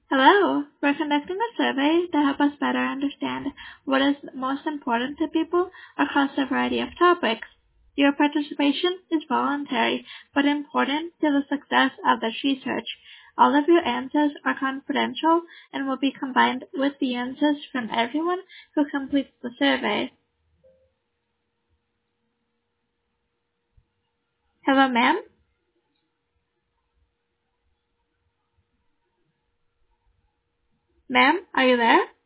Hello, we're conducting a survey to help us better understand what is most important to people across a variety of topics. Your participation is voluntary but important to the success of this research. All of your answers are confidential and will be combined with the answers from everyone who completes the survey. Hello, ma'am? Ma'am, are you there?